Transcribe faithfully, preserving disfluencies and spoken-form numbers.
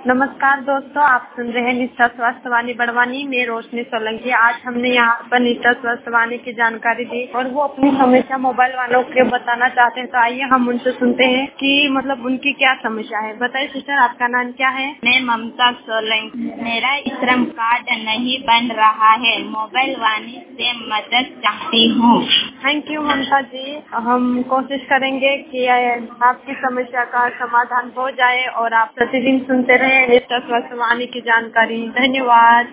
नमस्कार दोस्तों, आप सुन रहे हैं निष्ठा स्वास्थ्य वाणी बड़वानी में रोशनी सोलंकी। आज हमने यहाँ पर निष्ठा स्वास्थ्य वाणी की जानकारी दी और वो अपनी समस्या मोबाइल वालों के बताना चाहते हैं। तो आइए हम उनसे सुनते हैं कि मतलब उनकी क्या समस्या है। बताइए सिस्टर, आपका नाम क्या है? मैं ममता सोलंकी। मेरा श्रम कार्ड नहीं बन रहा है, मोबाइल वाणी से मदद चाहती हूँ। थैंक यू ममता जी, हम कोशिश करेंगे कि आपकी समस्या का समाधान हो जाए और आप प्रतिदिन सुनते रहे निष्ठा स्वास्थ्य वाणी की जानकारी। धन्यवाद।